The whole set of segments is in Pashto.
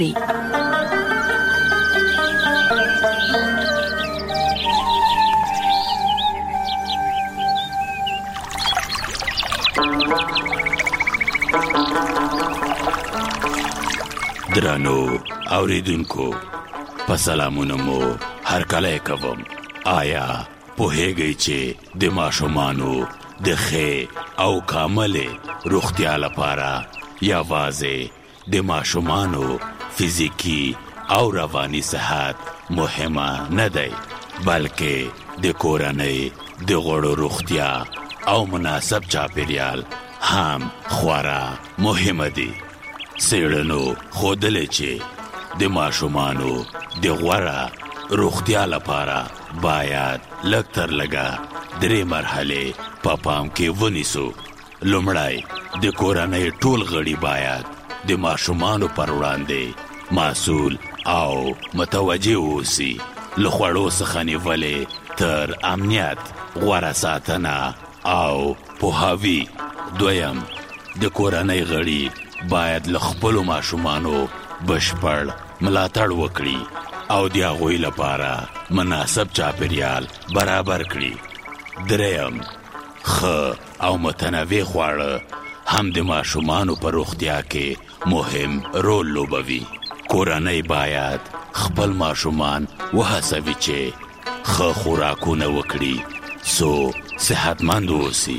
درانو اوریدونکو په سلامونه مو هر کله کوم. آیا پوهیږئ چې د ماشومانو د ښې او کاملې روغتیا لپاره یوازې د ماشومانو فزیکی او رواني صحت مهمه نه دی، بلکې د کورنۍ د غړو روغتیا او مناسب چاپیریال هم خورا مهمه دي. څېړنو ښودلې چې د ماشومانو د غوره روغتیا لپاره باید لږ تر لږه 3 مرحلې په پام کې ونیسو. لومړی، د کورنۍ ټول غړي باید د ماشومانو پر وړاندې مسؤل او متوجه اوسي. له خوړو څخه نیولې تر امنیت، غوره ساتنه او پوهاوي. دویم، د کورنۍ غړي باید له خپلو ماشومانو بشپړ ملاتړ وکړي او د هغوی لپاره مناسب چاپیریال برابر کړي. دریم، ښه او متنوع خواړه هم د ماشومانو په روغتیا کې مهم رول لوبوي. کورنۍ باید خپل ماشومان وهڅوي چې ښه خوراکونه وکړي څو صحتمند اوسي.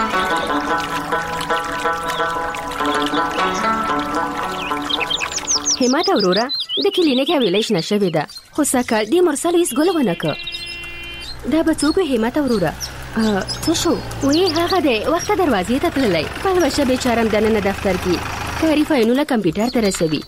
همت اورورا د کلینیک ویلیش نشوي ده، خو سکه د مرسل هیڅ ګل ونه که. دا به څوک همت اورورا؟ څه شو؟ وی هغه دی وخت دروازې ته تللی، پلوشه بیچارم دننه دفتر کې کاري فایلونه کمپیوټر ته رسوي.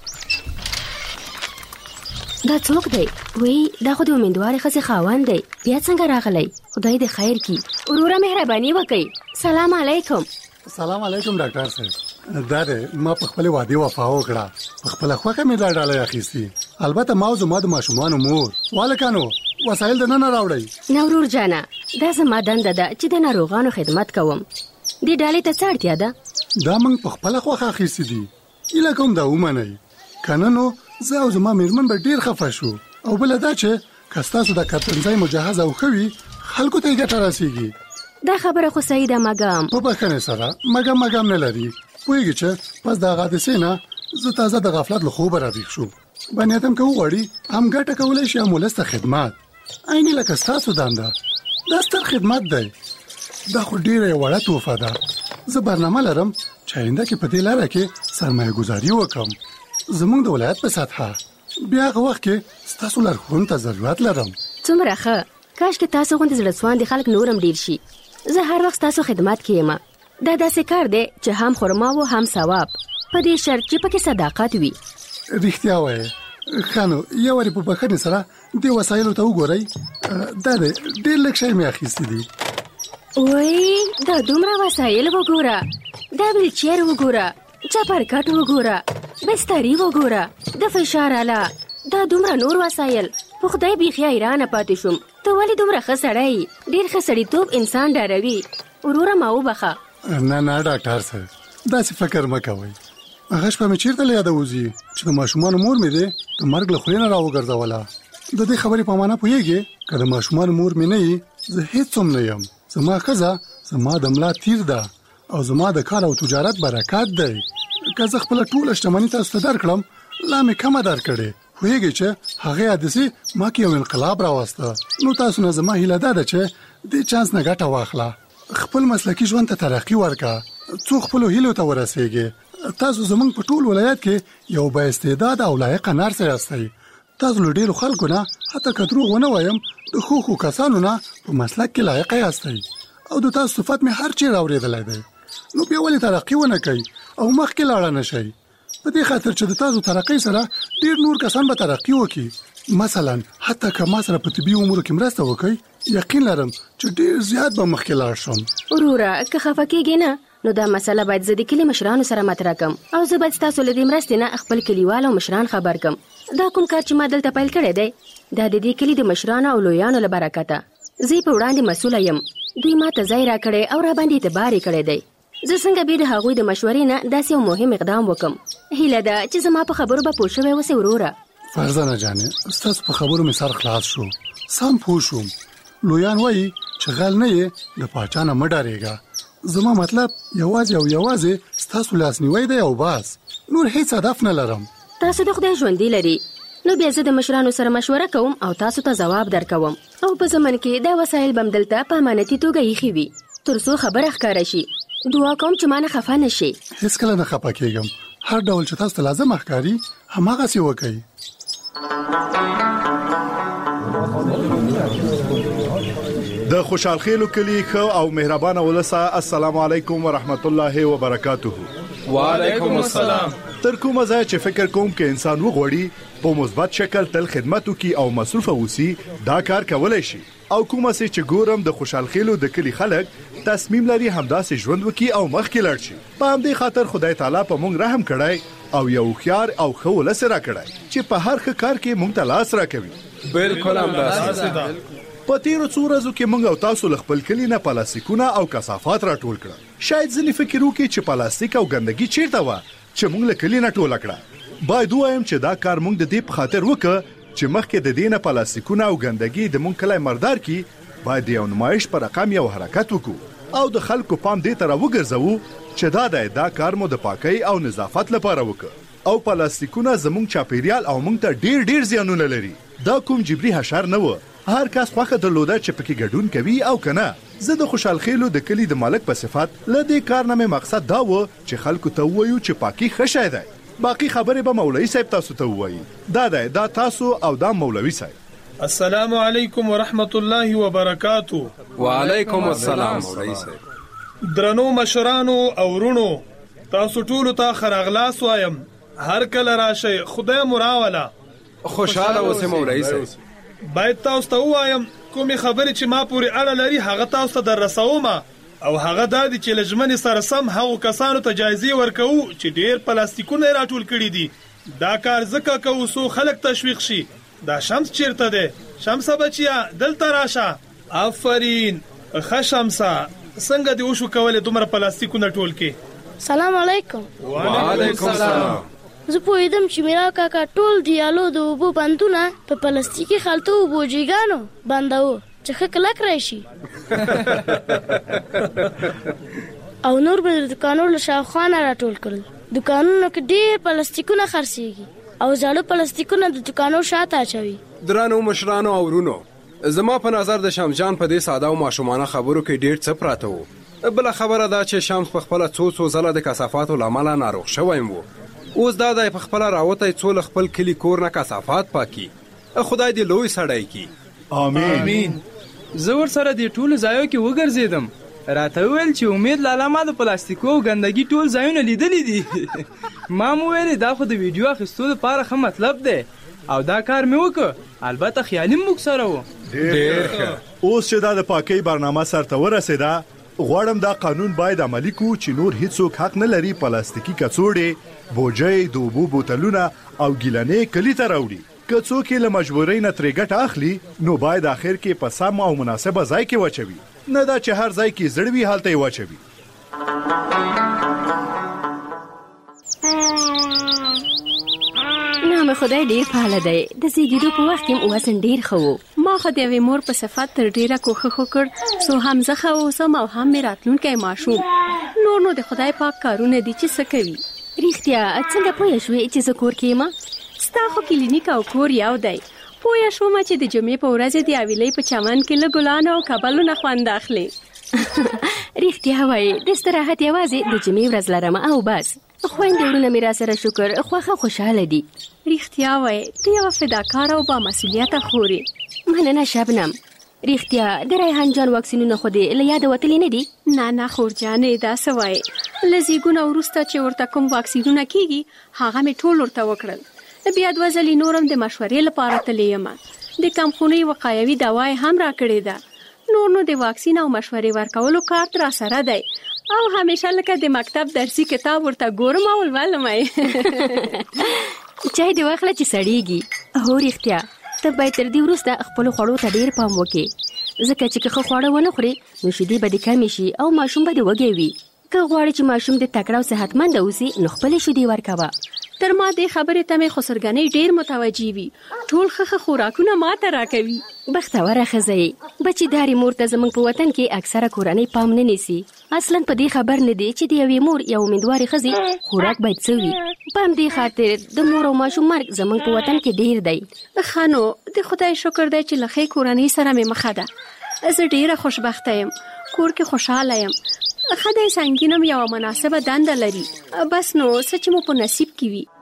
دا څوک دی؟ وی دا خو د امیندوارې ښځې خاوند دی. بیا څنګه راغلی؟ خدای دې خیر کړي. ورورا مهرباني وکړئ. سلام علیکم. سلام علیکم ډاکټر صاحب. دا دی ما په خپل وعده وفا وکړه، په خپل خوښه مې دا ډالۍ اخیستي. البته ما او زما د ماشومانو مور والکانو وسایل د نن راوړی. نو ورور جانا، دا زما دنده ده چې د ناروغانو خدمت کوم. دې ډالۍ ته څه اړتیا ده؟ دا موږ په خپل خوښه اخیستي دي. ایله کوم دا ومنئ کنه؟ نو زه او زما میرمن به ډیر خفه شو. او بل دا چې کستاسو د کارتنځای مجهز او خوي خلکو ته ګټه راسیږي. دا خبره خو صحیح ده مګم. په بخښنې سره مګم نه لري. پوهیږي چې پس د حادثې نه زه تازه د غفلت له خوبه راویښ شو. باندې اتم که وغواړي هم ګټه کولی شي هم ولس ته خدمت. عیني لکه ستاسو دنده. دا ستر خدمت دی. دا خو ډیره وړه تحفه ده. زه برنامه لرم چې آینده کې په دې لاره کې سرمایه ګذاري وکړم زموږ د ولایت په سطحه. بیا هغه وخت کې ستاسو لارښوونې ته ضرورت لرم. څومره ښه. کاش کې تاسو غوندې زړه سواندي خلک نورم ډیر شي. زه هر وخت تاسو خدمت کوم. دا داسې کار دی چې هم خرما و هم ثواب، په دې شرط چې پکې صداقت وي. رښتیا وایې. خانو یو وری په بخښنې سره دې وسایلو ته وګورئ. دا ډېر لږ شی مې اخیستي دي. وای دا دومره وسایل وګوره. دا ویلچیر وګوره، چپرکټ وګوره، بستري وګوره، د فشار آله، دا دومره نور وسایل. په خدای بیخي حیرانه پاتې شوم. ته ولې دومره ښه سړی؟ ډېر ښه سړیتوب انسان ډاروي. وروره ما وبخه. نه ډاکټر صاحب داسې فکر مه کوئ. هغه شپه مې چېرته له یاده وځي چې د ماشومانو مور مې دی د مرګ له خولې نه راوګرځوله. د دې خبرې په معنا پوهېږې؟ که د ماشومانو مور مې نه یي زه هېڅ هم نه یم. زما ښځه زما د ملا تیر ده او زما د کار او تجارت برکات دی. که زه خپله ټوله شتمني تاسو ته درکړم لا مې کمه درکړې. پوهېږئ چې هغې حادثې ما کې یو انقلاب راوسته. نو تاسو نه زما هیله دا ده چې دې چانس نه ګټه واخله. خپل مسلکي ژوند ته ترقي ورکړه څو خپلو هیلو ته ورسېږې. تاسو زموږ په ټول ولایت کې یو با استعداد او لایقه نرس یاستئ. تاسو له ډېرو خلکو نه حتی که دروغ ونه وایم د ښو کسانو نه په مسلک کې لایقه یاستئ او د تاسو صفت مې هر چیرې اورېدلی دی. نو بیا ولې ترقي ونه کوئ او مخکې لاړه نه شئ؟ په دې خاطر چې د تاسو ترقۍ سره ډېر نور کسان به ترقي وکړي. مثلا حتی که ما سره په طبي امورو کې مرسته وکړئ یقین لرم چې ډېر زیات به مخکې لاړ شم. وروره که خفه کېږې نه نو دا مسله باید زه د کلي مشرانو سره مطرح کړم او زه باید ستاسو له دې مرستې نه خپل کلیوال او مشران خبر کړم. دا کوم کار چې ما دلته پیل کړی دی دا د دې کلي د مشرانو او لویانو له برکته. زه په وړاندې مسؤله یم. دوی ما ته ځای راکړی او راباندې اعتبار یې کړی دی. زه څنګه به د هغوی د مشورې نه داسې یو مهم اقدام وکم. هیله ده چې زما په خبرو به پوه شوی اوسې وروره. فرزانه جانې، ستاسو په خبرو مې سر خلاص شو، سم پوه شوم. لویان وایي چې غل نه یې د پاچا نه مه ډارېږه. زما مطلب یوازې ستاسو لاسنیوی دی او بس، نور هیڅ هدف نه لرم. تاسو د خدای ژوندي لري، نو بیا زه د مشرانو سره مشوره کوم او تاسو ته ځواب درکوم. او په زمن کې دا وسایل به دلته په امانتي توګه ایښي وي تر څو خبره ښکاره شي. دعا کوم چې ما نه خفه نه شي. هیڅکله نه خفه کېږم. هر ډول چې تاسو ته لازم ښکاري هماغسې وکړئ. د خوشحالخیلو کلی ښه او مهربانه ولسه، السلام علیکم ورحمت الله وبرکاته. وعلیکم السلام. تر کومه ځای چې فکر کوم کې انسان وغوړي په مثبت شکل تل خدمت وکي او مصروف اوسي، دا کار کولای شي. او کومه چې ګورم د خوشحالخیلو د کلی خلک تصمیم لري همداسې ژوند وکي او مخکې لاړ شي. په همدې خاطر خدای تعالی په موږ رحم کړی او یو خيار او ښه ولس را کړی چې په هر ښه کار کې موږ ته لاس راکوي. بالکل همداسې ده. په تیرو څو ورځو کې موږ او تاسو له خپل کلی نه پلاستیکونه او کثافات راټول کړل. شاید ځینې فکر وکړي چې پلاستیک او ګندګي چیرته و چې موږ له کلی نه ټوله کړه. باید وایم چې دا کار موږ د دې په خاطر وکړ چې مخکې د دې نه پلاستیکونه او ګندګي د موږ کلی مردار کې باید یو نمایش پر رقم یو حرکت وکړو او د خلکو پام دې ته راوګرځوو چې دا کار مو د پاکۍ او نظافت لپاره وکړ. او پلاستیکونه زموږ چاپیریال او موږ ته ډیر زیانونه لري. دا کوم جبري حشر نه و. هر کس خوخه درلوده چې پکې ګډون کوي او کنه. زه د خوشحالخیلو د کلی د مالک په صفت له دې کار نه مقصد دا و چې خلکو ته وایو چې پاکي ښه شی دی. باقي خبرې به مولوي صاحب تاسو ته وایي. دا تاسو او دا مولوي صاحب. السلام علیکم ورحمت الله وبرکاته. وعلیکم السلام مولوي صاحب. درنو مشرانو او ورونو، تاسو ټول ته خراغلاس وایم. هر کله راشي، خدای مراوله. خوشاله اوسئ مولوي صاحب. باید تاسو ته وایم کومې خبرې چې ما پورې اړه لري هغه تاسو ته در رسوم، او هغه دا دي چې لجمن سره سم هغو کسانو ته جایزې ورکوو چې ډیر پلاستیکونه راټول کړي دي. دا کار ځکه کوو څو خلک تشویق شي. دا شمس چیرته دی؟ شمسه بچیا دلته راشه. آفرین ښه شمسه، څنګه دې وشو کولی دومره پلاستیکونه ټول کې؟ سلام علیکم. وعلیکم السلام. زه پوهېدم چې میرا کاکا ټول دیالو د اوبو بندونه په پلاستیکي خلطو او بوجیګانو بندوو چې ښه کلک راشي او نور به د دوکانونو له شاوخوا نه راټول کړل. دوکانونو کې ډېر پلاستیکونه خرڅېږي او زاړه پلاستیکونه د دوکانو شاته اچوي. درنو مشرانو او ورونو، زما په نظر د شمس جان په دې ساده او ماشومانه خبرو کې ډېر څه پراته وو. بله خبره دا چې شمس په خپله څو ځله د کثافاتو له امله ناروغ شوی و. اوس دا دی په خپله راوتی څو له خپل کلي کور نه کثافات پاکي. خدای دې لوی سړی کړي. آمین. زه ورسره دې ټولو ځایو کې وګرځېدم. راته وویل چې امید لالا ما د پلاستیکو او ګندګي ټول ځایونه لیدلی دي. ما مو ویلې دا خو د ویډیو اخیستو لپاره ښه مطلب دی او دا کار مې وکړ. البته خیالي موږ سره و. ډېر ښه. اوس چې دا د پاکۍ برنامه سرته ورسېده، غواړم دا قانون باید عملی کو چې نور هیڅوک حق نه لري پلاستیکي کڅوړې، بوجۍ، د اوبو بوتلونه او ګیلنې کلي ته راوړي. که څوک یې له مجبورۍ نه ترې ګټه اخلي، نو باید آخر کې په سم او مناسبه ځای کې واچوي، نه دا چې هر ځای کې زړه وي هلته یې واچوي. نام خدای ډیر پاله دی. د زیږېدو په وخت کې وزن ډیر ښه و. ما خو د یوې مور په صفت تر ډیره کوښښ وکړ څو هم زه ښه اوسم او هم مې راتلونکی ماشوم. نو د خدای پاک کارونه دي چې څه کوي. رښتیا څنګه پوه شوې چې زه کور کې یم؟ ستا خو کلینیک او کور یو دی. پوه شوم چې د جمعې په ورځ د حویلۍ په چمن کې له ګلانو او کبلو نه خوند اخلي. رښتیا وایي، د استراحت یوازې د جمعې ورځ لرم او بس. خویندې وروڼه مې را سره شکر خوښه خوشحاله دي. رښتیا وایي، ته یوه فداکاره او با مسؤلیته خور یې. مننه شبنم. رښتیا د ریحان جان واکسینونه خو دې له یاده وتلي نه دي؟ نه خور جانې، دا څه وایي؟ له زیږون وروسته چې ورته کوم واکسینونه کېږي هغه مې ټول ورته وکړل. بیا 2 ځلې نورم د مشورې لپاره تللی یم. د کمخونۍ وقایوي دوا یې هم راکړې ده. نو د واکسین او مشورې ورکولو کارت را سره دی او همیشه لکه د مکتب درسي کتاب ورته ګورم او لولم یې. چای دې واخله چې سړیږي. هو رښتیا، ته باید تر دې وروسته خپلو خوړو ته ډېر پام وکړې، ځکه چې که ښه خواړه ونه خورې نو شیدې به دې کمې شي او ماشوم به دې وږی وي. که غواړې چې ماشوم دې تکړه او صحتمند اوسي نو خپلې شیدې ورکوه. تر ما دې خبرې ته مې خسرګنۍ ډېر متوجي وي. ټول ښه خوراکونه ماته راکوي. بختوره ښځه یې. بچیدارې مور ته زموږ په وطن کې اکثره کورنۍ پام نه نیسي. اصلا په دې خبر نه دی چې د یوې مور یا امیدوارې ښځې خوراک باید څه وي. په همدې خاطر د مور او ماشوم مرګ زموږ په وطن کې ډېر دی. ښه نو د خدای شکر دی چې له ښې کورنۍ سره مې مخه ده. زه ډېره خوشبخته یم. کور کې خوشحاله یم. خدای سنګینم یوه مناسبه دنده لري. بس نو څه چې مو په نصیب کې وي.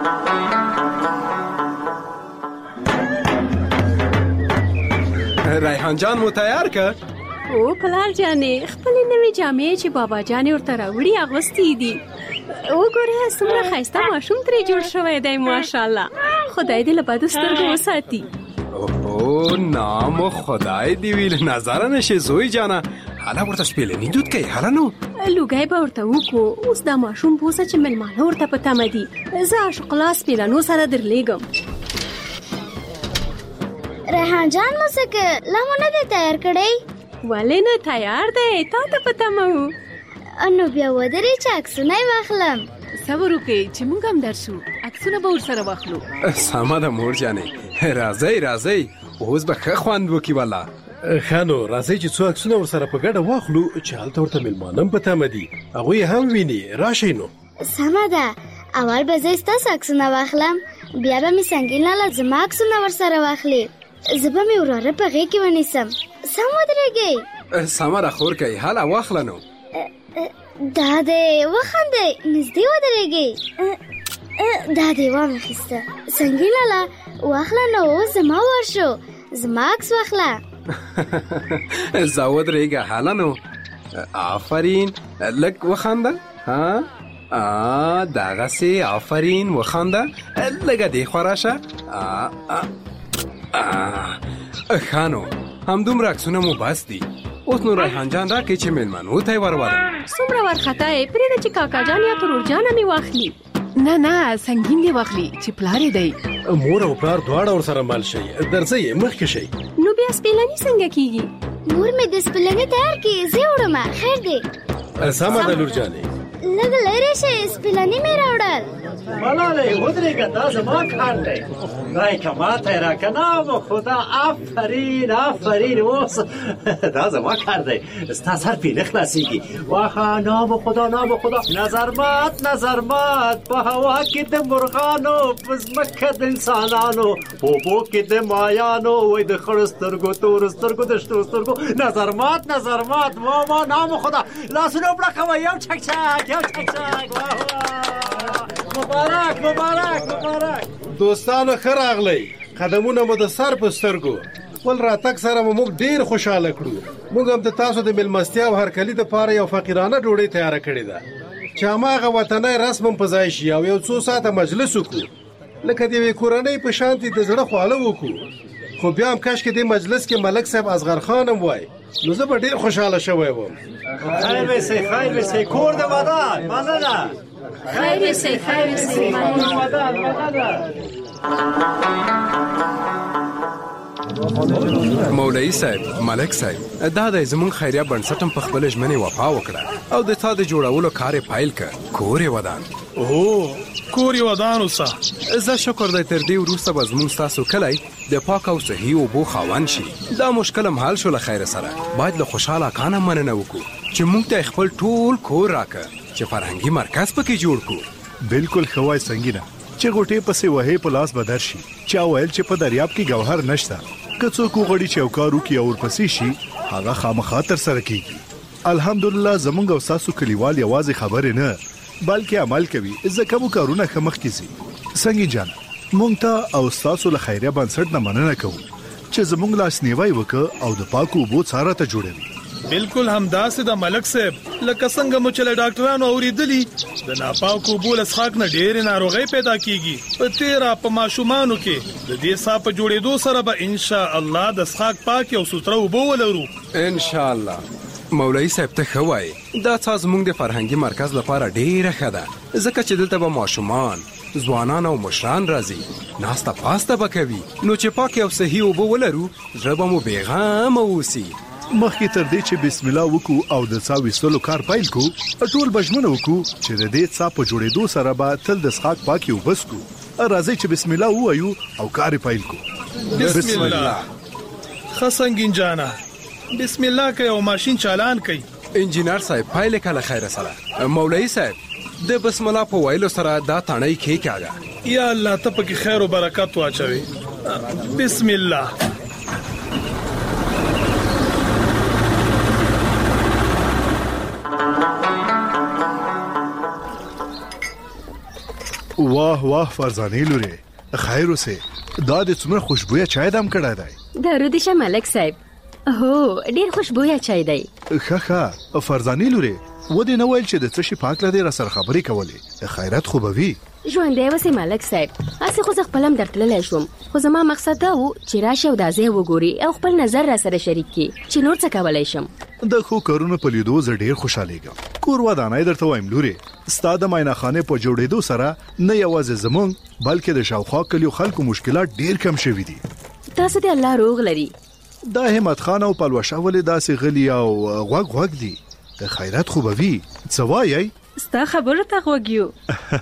ریحان جان مو تیار که؟ او پلار جانې خپلې نوې جامې چې بابا جانې ورته راوړي اغوستې دي. وګوره څومره ښایسته ماشوم ترې جوړ شوی دی. ماشاءالله خدای دې له بدو سترګو وساتي. اوه نام خدای دې وي له نظره نشي زوی جانه. حالا ورته شپېلني دود کوي. حالا نو لوګی به ورته وکړو. اوس دا ماشوم بوسه چې مېلمانه ورته په تمه دي. زه عاشقلا سپېلنو سره درلیږم. ریحان جان مو څه که لا مو نه دی تیار کړی؟ ولې نه تیار دی. تا ته په تمه وو. نو بیا ودرې چې عکسونه یې واخلم. صبر وکړئ چې موږ هم درشو. عکسونه به ورسره واخلو. سمه ده مور جانې. راځئ راځئ اوس به ښه خوند وکړي والله. ښه نو راځئ چې څو عکسونه ورسره په ګډه واخلو چې هلته ورته مېلمانه هم په تمه دي. هغوی هم ویني. راشئ نو. سمه ده. اول به زه ستاسو عکسونه واخلم بیا به مې سنګین لاله زما عکسونه ورسره واخلي. زه به مې وراره په غېږ کې ونیسم. سم ودرېږئ. سمه ده خور کوي. حالا واخله نو. دا دی وخندئ. نږدې ودرېږئ. دا دی واخیسته. سنګین لاله واخله نو. اوس زما وار شو. زما عکس واخله. زه ودرېږه. حالا نو. آفرین. لږ وخنده. ها دغسې آفرین وخنده. لږه دې خوا راشه. ښه نو همدومره عکسونه مو بس دي. اوس نو ریحان جان راکړئ چې مېلمنو ته یې ورولم. څومره وارخطا یې. پرېږده چې کاکا جان یا ترور جانه مې واخلي. نه سنګین دې واخلي چې پلار یې دی. مور او پلار دواړه ورسره مل شئ. درځئ مخکې شئ. نو بیا سپېلني څنګه کېږي؟ مور مې د سپېلني تیار کړي. زه وړمه. خیر دی. سمه ده لور جانې. لږ لرې شئ. سپېلني مې راوړل. ملالۍ ودرېږه. دا زما کار دی. رای که ماته یې راکړه. نام خدا. آفرین آفرین. اوس دا زما کار دی. ستا سر پرې نه خلاصېږي. واخه نام خدا نام خدا. نظرمات نظرمات. په هوا کې د مرغانو په ځمکه د انسانانو په اوبو کې د مایانو وای د خړو سترګو تورو سترګو د شنو سترګو. نظرمات نظرمات. وا نام خدا. لاسونه وبړکوه. یو چکچک یو چکچک. مبارک مبارک مبارک. دوستانو ښه راغلی. قدمونه مو د سر په سترګو. خپل راتګ سره مو موږ ډېر خوشحاله کړو. موږ هم د تاسو د مېلمستیا او هرکلي دپاره یو فقیرانه ډوډۍ تیاره کړې ده چې هماغه وطنی رسم هم په ځای شي او یو څو ساعته مجلس وکړو. لکه د یوې کورنۍ په شانتې د زړه خواله وکړو. خو بیا هم کاشکې دې مجلس کې ملک صاحب اصغر خان هم وای نو زه به ډېر خوشحاله شوی وم. خیر به سي کور د ودان. مننه. خیر به سي مولوي صاحب ملک صاحب دا د زمونږ خیریه بنسټ هم په خپل ژمنې وفا وکړه او د تا د جوړولو کار یې پیل کړ. کور یې ودان. اوه کور یې ودان اوسه. زه شکر دی تر دې وروسته به زمونږ ستاسو کلی د پاک او صحي اوبو خاوند شي. دا مشکل هم حل شو له خیره سره. باید له خوشحاله اکا نه مننه وکړو چې موږ ته خپل ټول کور راکړه چې فرهنګي مرکز پکې جوړ کړو. بالکل ښه وای سنګینه چې غوټې پسې وهې په لاس به درشي. چا ویل چې په دریاب کې ګوهر نشته. که څوک وغواړي چې یو کار وکړي او ورپسې شي هغه خامخا ترسره کېږي. الحمدلله زموږ او ستاسو کلیوال یوازې خبرې نه بلکې عمل کوي. ځکه مو کارونه ښه مخکې ځي. سنګین جان موږ ته او ستاسو له خیریه بنسټ نه مننه کوو چې زموږ لاسنیوی وکړه او د پاکو اوبو څاره ته جوړوي. بالکل همداسې د ملک صاحب لکه څنګه مو چې له ډاکټرانو اوریدلي د ناپاکو اوبو له څښاک نه ډېرې ناروغۍ پیدا کېږي. په تېره په ماشومانو کې د دې څاه په جوړېدو سره به انشاءالله د څښاک پاکې او سوتره اوبه ولرو انشاءالله. مولوي صاحب ته ښه وایي دا څاه زموږ د فرهنګي مرکز لپاره ډېره ښه ده ځکه چې دلته به ماشومان ځوانان او مشران راځي. ناسته پاسته به کوي نو چې پاکې او صحي اوبه ولرو زړه به مو بېغمه اوسي. مخکې تر دې چې بسم الله وکړو او د څا ویستلو کار پیل کړو ټول بجمنه وکړو چې د دې څا په جوړېدو سره به تل د څښاک پاکي وبس کو راځي چې بسم الله ووایو او کار پیل کړو. بسم الله. خسنګین جانا بسم الله کوي او ماشين چالان کوي. انجینر صاحب پایله کله خیر سره. مولوی صاحب د بسم الله په ویلو سره دا تڼۍ کې کېږي. یا الله ته پکې خیر او برکت واچوي. بسم الله. واه واه فرزانه لوري خیر اوسه دا د څومره خوشبویا چای دم کړه دی. درود شه ملک صاحب. هو ډیر خوشبویا چای دی. ښه فرزانه لوري و دې نه ویل چې د څه شي پاک لري را سره خبرې کولې خیرت خو به وي. ژوندې وسه ملک صاحب اسه خو خپلم درتللی شوم خو زما مقصد دا و چې راشه او دا ځای وګوري او خپل نظر را سره شریک کړي چې نور څه کولای شم. د خو کارونه په لیدو زه ډیر خوشالېږم. کور ودانای درته وایم لوري ستا د ماینخانه په جوړېدو سره نه یوازې زمون بلکې د شاوخوا کلیو خلکو مشکلات ډیر کم شوي دي. تاسو ته الله روغ لري. دا همت خان او پلوشه ولې داسې غلی او غوغ دي. د خیرت خو به وي څه وایي؟ ستا خبره ته غوږیو.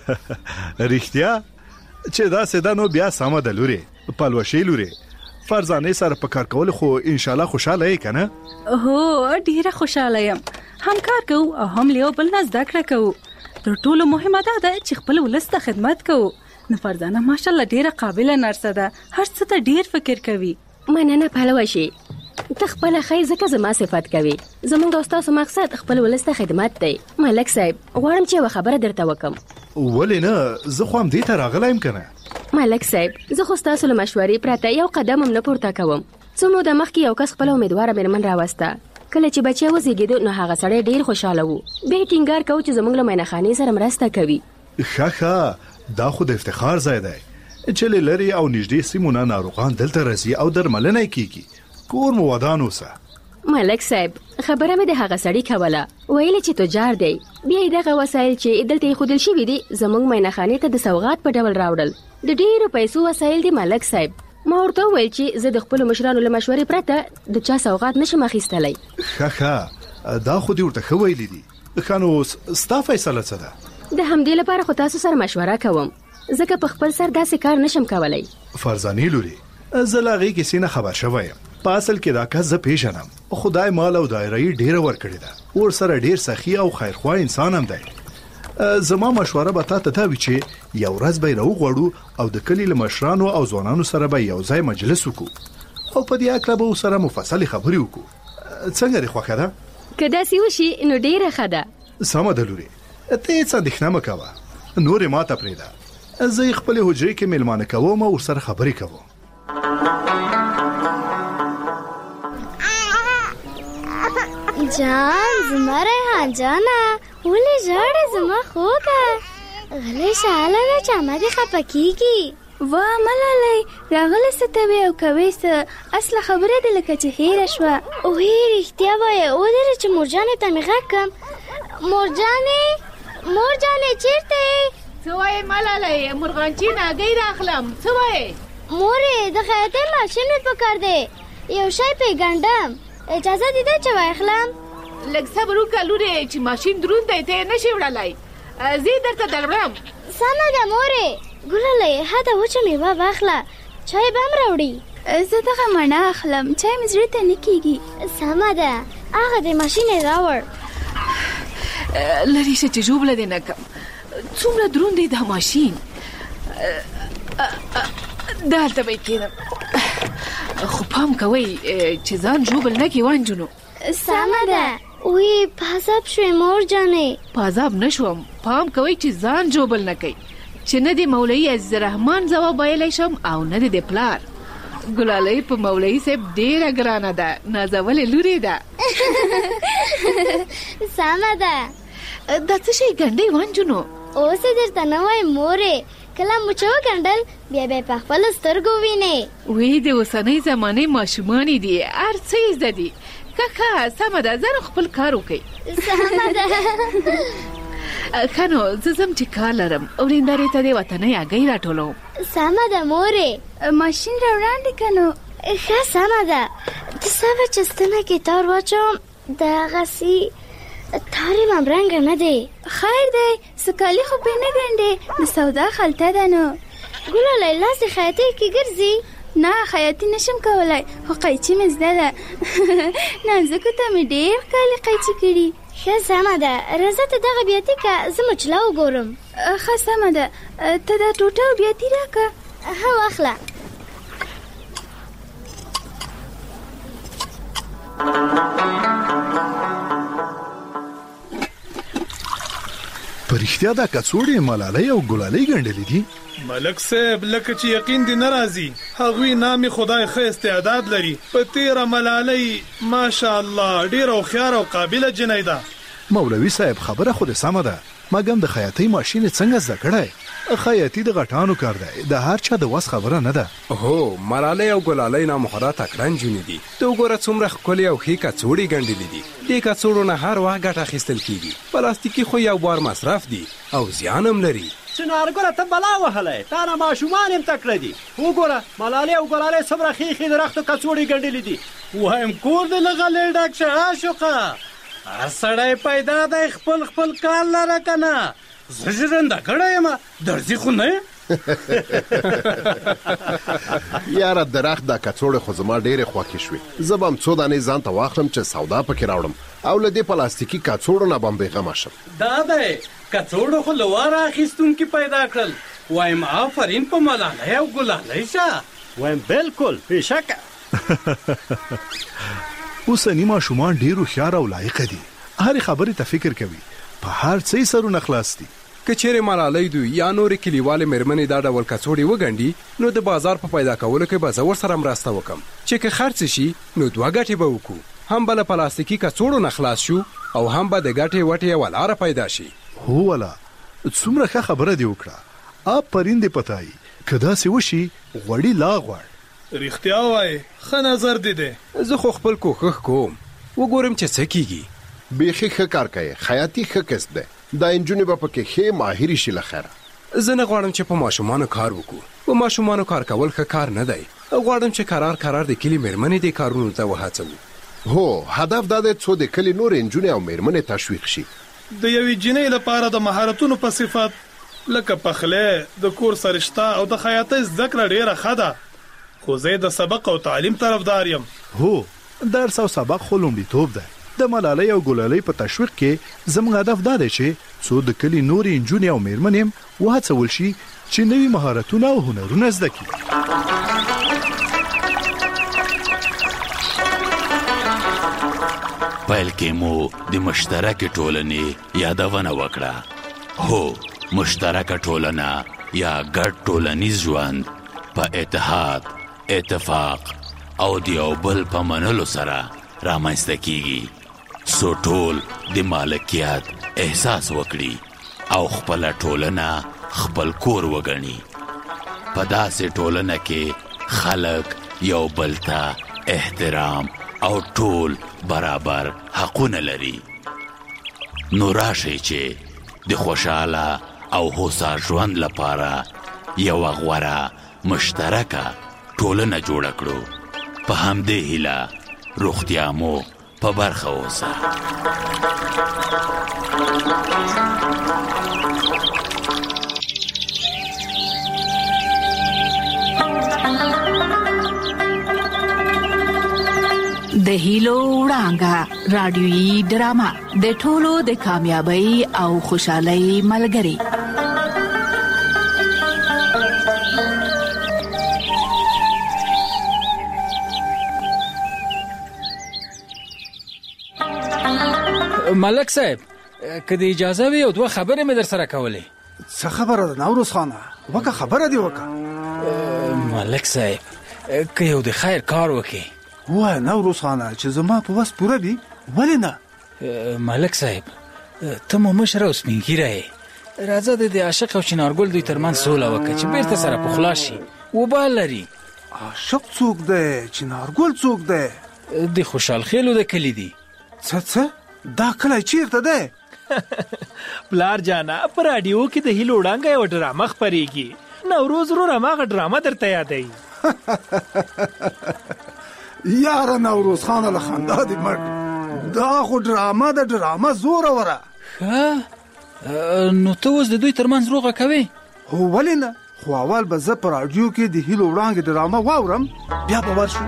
رښتیا چې دا سده نو بیا سمه ده لوري پلوشې لوري فرزانه سره په کار کول خو ان شاء الله خوشاله یې کنه. هو ډیره خوشاله یم. همکار کوو او هم له بل نه زده کړه کوو. تر ټولو مهمه ده چې خپل ولس ته خدمت کوو. نو فرزانه ماشاءالله ډیره قابله نرسه ده. هر څه ته ډیر فکر کوي. مننه پلوشې ته خپل خیر زکه زما صفات کوي. زمونږ استاد مقصد خپل ولس ته خدمت دی. ملک صاحب غواړم چې یو خبره درته وکم. ولې نه زه خو هم دې ته راغلایم کنه. ملک صاحب زه خو تاسو له مشورې پرته یو قدم هم نه پورته کوم. څومره د مخکې یو کس خپل امیدواره مېرمن راوسته. کله چې بچي وزیږیدو نو هغه سړی ډیر خوشاله وو. به ټینګار کوي چې زمونږ له مینخانې سره مرسته کوي. ښه دا خو د افتخار ځای دی چې لری او نږدې سیمونه ناروغان دلته راځي او درملنه کوي. کور مو ودان اوسه. ملک صاحب خبره مې د هغه سړی کوله ویل چې تجار دی بیا دغه وسایل چې دلته خودل شي دي زمونږ مینخانې ته د سوغات په ډول راوړل. د ډیرو پیسو وسایل دی ملک صاحب. ما ورته ویل چې زه د خپل مشرانو له مشورې پرته د چا سوغات نشم اخیستلی. ښه دا خو دې ورته ښه ویلي دي. ښه نو ستا فیصله څه ده؟ د همدې لپاره خو تاسو سره مشوره کوم ځکه په خپل سر داسې کار نشم کولی. فرزانه لوري زه لا هغې کیسې نه خبر شوی یم. په اصل کې دا کس زه پیژنم. خدای مال او دایره ډیره ورکړې ده. ور سره ډیر سخی او خیرخوا انسان هم دی. زما مشوره به تاسو ته وي چې یو ورځ به راوغړو او د کلی له مشرانو او ځوانانو سره به یو ځای مجلس وکړو او په دې اړه به سره مفصل خبرې وکړو. څنګه دی خوښه ده؟ که داسې وشي نو ډیره ښه ده. سمه ده لوري ته هیڅ اندېښنه مه کوه. نورې ماته پرېږده. زه خپلې حجرې کې میلمانه کوم او ورسره خبرې کوم. جان زما ریحان جانا ولې ژاړې زما خوږه غلی شاله ده چې اما دې خفه کېږي. واه ملالۍ راغلې څه ته وې او کوې څه اصله خبره ده لکه چې هېره شوه. اوهې رښتیا وایه ودرې چې مورجانې ته مې غږ کړم. مورجانې چېرته یې؟ څه وایې ملالۍ مرغانچي ناګۍ راخلم. څه وایې مورې د خیاطۍ ماشین مې پکار دی یو شی پې ګنډم اجازه دې ده چې واخلم؟ لږ صبر وکړه لورې چې ماشین دروند دی ته یې نشې وړلی. زه یې درته دروړم. سمه ده مورې. ګلالۍ هده وچه میوه واخله چای به هم راوړي. زه دغه مڼه اخلم چای مې زړه ته نه کېږي. سمه ده هغه د ماشین یې راوړ. لرې شه چې ژوبله دې نه کړم. څومره دروند دی دا ماشین. دلته به یې کېدم خو پام کوئ چې ځان ژوبل نه کړي وانجونو. سمه ده. وی پازاب شوې مور جانې. پازاب نشوم. پام کوئ چې ځان ژوبل نه کوي چې نه د مولوي عزیز الرحمن ځواب ویلی شم او نه د پلار. ګلالۍ په مولوي صاحب ډېره ګرانه ده. نازولې لورې ده. سمه ده. دا څه شی ګنډئ وانجونو؟ اوس یې درته نه وایم مورې کله مو چې وګنډل بیا به یې په خپلو سترګو وینې. وی د اوسنۍ زمانې ماشومانې دي هر څه یې زده دي. که سمه ده ځه نو خپل کار وکړئ. سمه ده. ښه نو زه ځم چې کار لرم. ورېندارې ته د وطنۍ هګۍ راټولوم. سمه ده مورې. ماشین را وړاندې که نو؟ ښه سمه ده. سبا چې ستنه کې تار واچوم دغسې تار یې ممرنګه نه دی. خیر دی سکالي خو پې نه ګنډې د سودا خلطه ده نو. ګلالی لاس دې خیاطۍ کې ګرځي؟ نه خیاطي نشم کولی خو قیچي مې زده ده. نازکو ته مې ډېر ښکلې قیچي کړي. ښه سمه ده راځه ته دغه بیاتي که زه مچله وګورم. ښه سمه ده ته دا ټوټه او بیاتي راکړه. ها واخله. په رښتیا دا کڅوړې ملالۍ او ګلالۍ ګنډلې دي؟ ملک صاحب لکه چې یقین دې نه راځي هغوی نامې خدای ښه استعداد لري. په تیره ملالۍ ماشاءالله ډېره هوښیاره او قابله جنۍ ده. مولوي صاحب خبره خو دې سمه ده مګم د خیاطۍ ماشین یې څنګه زده کړی؟ خیاطي د غټانو کار دی د هر چا د وس خبره نه ده. هو ملالۍ او ګلالۍ نامخوره تکړه نجونې دي. ته وګوره څومره ښکلې او ښې کڅوړې ګنډلې دي. دې کڅوړو نه هر وخت ګټه اخیستل کیږي. پلاستیکي خو یو بار مصرف دي او زیان هم لري. چنارګله ته بلا وهلی تا نه ماشومان هم تکړه دي. وګوره ملالۍ او ګلالۍ څومره ښې ښې د رختو کڅوړې ګنډلې دي. وایم کور دې له غلې ډک شه عاشقه. هر سړی پیدا دی خپل خپل کار لره که نه. زه ژرنده کړی یم درځي خو نه یاره درخت دا کڅوړې خو زما ډېرې خوښې شوې. زه به هم څو دانې ځان ته واخلم چې سودا پکې راوړم او له دې پلاستیکي کڅوړو نه به هم بېغمه شم. دا دی کڅوړو خو له واره اخیستونکي پیدا کړل. وایم آفرین په ملالۍ او ګلالۍ شه. وایم بلکل بېشکه. اوسني ماشومان ډېر هوښیار او لایقه دي. هرې خبرې ته فکر کوي. په هر څه یې سرونه خلاص دي. که چیرې ملالۍ دوی یا نورې کلیوالې مېرمنې دا ډول کڅوړې وګنډي نو د بازار په پیدا کولو کې به زه ورسره مرسته وکړم چې که خرڅ شي نو دوه ګټې به وکړو. هم به له پلاستیکي کڅوړو نه خلاص شو او هم به د ګټې وټې یوه لاره پیدا شي. هو ولا څومره ښه خبره دې وکړه. آفرین دې پتایي که داسې وشي غوړي لا غواړ. رښتیا وایې ښه نظر دې دی. زه خو خپل کوښښ کوم وګورم چې څه کیږي. بیخي ښه کار کوي. خیاطي ښه کسب دی. دا نجونې به پکې ښې ماهرې شي له خیره. زه نه غواړم چې په ماشومانو کار وکړو. په ماشومانو کار کول ښه کار نه دی. غواړم چې کرار د کلي مېرمنې دې کارونو ته وهڅوو. هو هدف دا دی څو د کلي نورې نجونې او مېرمنې تشویق شي. د یوې جنۍ لپاره د مهارتونو په صفت لکه پخلی د کور سرشته او د خیاطۍ زده کړه ډېره ښه ده. خو زه د سبق او تعلیم طرفدار یم. هو درس او سبق خو لومړیتوب دی. د ملالۍ او ګلالۍ په تشویق کې زموږ هدف دا دی چې څو د کلي نورې نجونې او مېرمنې هم وهڅول شي چې نوي مهارتونه او هنرونه زده کړي. پیل کې مو د مشترکې ټولنې یادونه وکړه. هو مشترکه ټولنه یا ګډ ټولنیز ژوند په اتحاد اتفاق او د یو بل په منلو سره رامنځته کیږي څو ټول د مالکیت احساس وکړي او خپل ټولنه خپل کور وګڼي. په داسې ټولنه کې خلک یو بل ته احترام او ټول برابر حقونه لري. نو راشئ چې د خوشاله او هوسا ژوند لپاره یوه غوره مشترکه ټولنه جوړه کړو. په همدې هیله روغتیا مو په برخه اوسه. د هیلو وړانګه رادیويي ډرامه د ټولو د کامیابی او خوشحالۍ ملګری. ملک صاحب که د اجازه وي او دوه خبرې مې در سره کولې. څه خبره ده نوروز خانه؟ وکه خبره دی وکه. ملک صاحب که یو د خیر کار وکې. وای نوروز خانه چې زما په وس پوره دي ولې نه؟ ملک صاحب ته مو مشر او سپین ږیری یې. راځه د عاشق او چنارګل دوی ترمنځ سوله وکړه چې بیرته سره پخلا شي. وبال لري. عاشق څوک دی؟ چنارګل څوک دی؟ د خوشحال خیلو د کلي دي. څه دا کلی چیرته دی؟ پلار جانا په راډیو کې د هیلو وړانګه یوه ډرامه خپرېږي. نوروز ورور هماغه ډرامه درته یادوي. یاره نوروز خان له خندا دې مړ دا خو ډرامه ده، ډرامه زوره وره. نو ته اوس د دوی ترمنځ روغه کوې؟ هو ولې نه، خو اول به زه په راډیو کې د هیلو وړانګې ډرامه واورم، بیا به ورشو.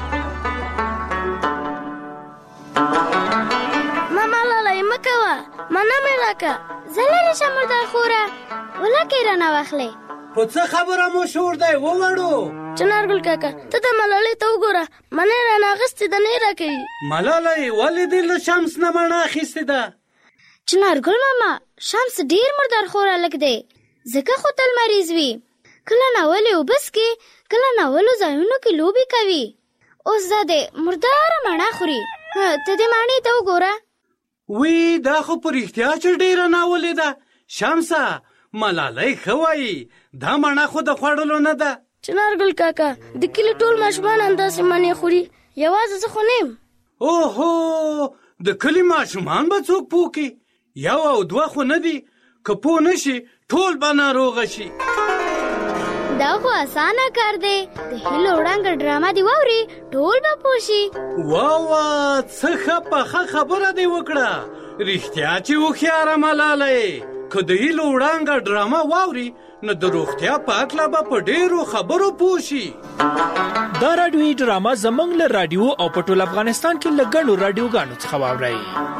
ماما لالی مه کوه، منه مې راکه، زه لرې شم مردار خوره، ولکې رانه واخلې. په څه خبره مو شور دی ووړو؟ چنارګل کاکا ته د ملالۍ ته وګوره، منه یې رانه اخیستې ده نه یې راکوي. ملالۍ ولې دې له شمس نه مڼه اخیستې ده؟ چنارګل ماما شمس ډېر مردار خوره هلک دی، ځکه خو تل مریض وي، کله ناولې اوبه څکي، کله ناولو ځایونو کې لوبې کوي. اوس دا دی مرداره مڼه خوري، ته دې مڼې ته وګوره. وی دا خو په رښتیا چې ډېره ناولې ده. شمسه ملالۍ ښه وایي، دا مڼه خو د خوړلو نه ده. چنارګل کاکا د کلي ټول ماشومان همداسې مڼې خوري، یوازې زه خو نه یم. اوهو د کلي ماشومان به څوک پوه کړي؟ یو او دوه خو نه دي، که پوه نه شي ټول به ناروغه شي. دا خو اسانه کار دی، د هیلو وړانګه ډرامه دې واوري ټول به پوه شي. واه څه ښه پخه خبره دې وکړه، رښتیا چې هوښیاره ملالۍ. که د هیلو وړانګه ډرامه واوري نو د روغتیا په هکله به په ډېرو خبرو پوه شي. دا راډیویي ډرامه زموږ له راډیو او په ټول افغانستان کې له ګڼو راډیوګانو څخه واورئ.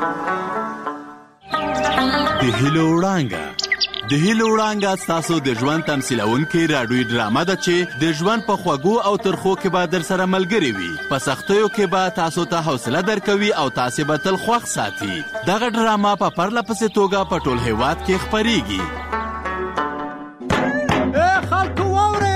د هیلو وړانګه د هیلو وړانګه ستاسو د ژوند تمثیلونکې راډیویي ډرامه ده چې د ژوند په خوږو او ترخو کې به در سره ملګرې وي. په سختیو کې به تاسو ته حوصله درکوي او تاسې به تل خوښ ساتي. دغه ډرامه په پرله پسې توګه په ټول هیواد کې خپریږي. خلکو واورئ،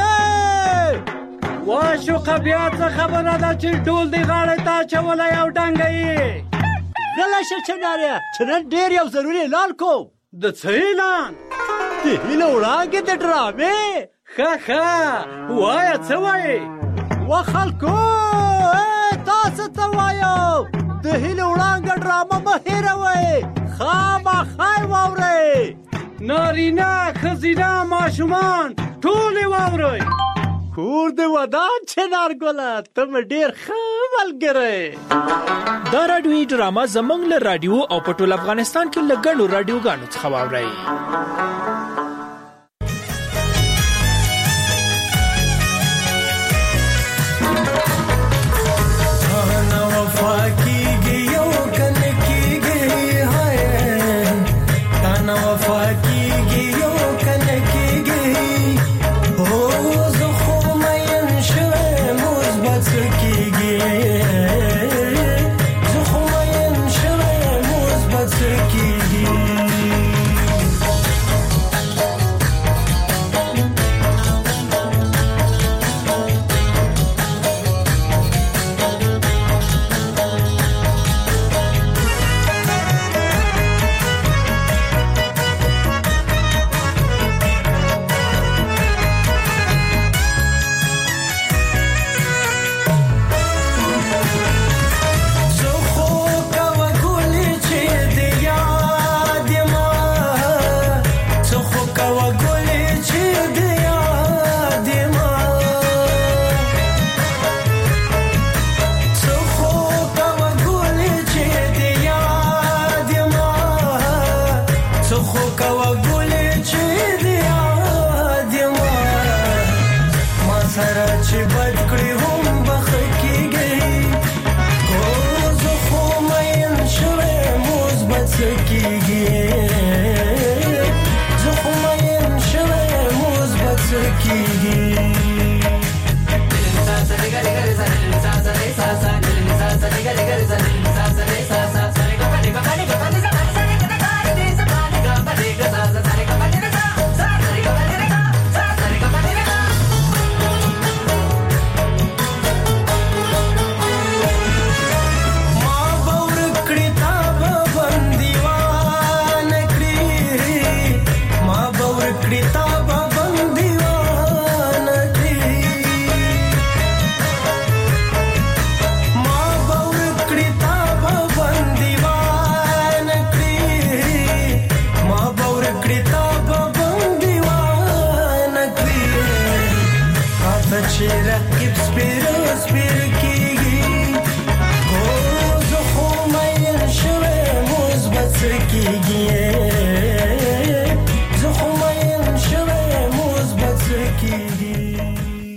واشوقه بیا څه خبره ده چې ډول دې غاړې ته اچولی او ډنګه یې؟ غلی شه چناره، چې نن ډېر یو ضروري اعلان کوم. د څه اعلان؟ د هیلو وړانګې د ډرامې. ښه وایه څه وایې؟ و خلکو تاسو ته وایم د هیلو وړانګه ډرامه مه هېروئ، خامخا یې واورئ. نارینه ښځینه ماشومان ټول یې واورئ. کور دې ودان چنارګله، ته مې ډېر ښه ملګری. دا راډیویي ډرامه زموږ له راډیو او په ټول افغانستان کې له ګڼو راډیوګانو څخه واورئ. چې رقیب سپیرو سپیر کیږي کېږي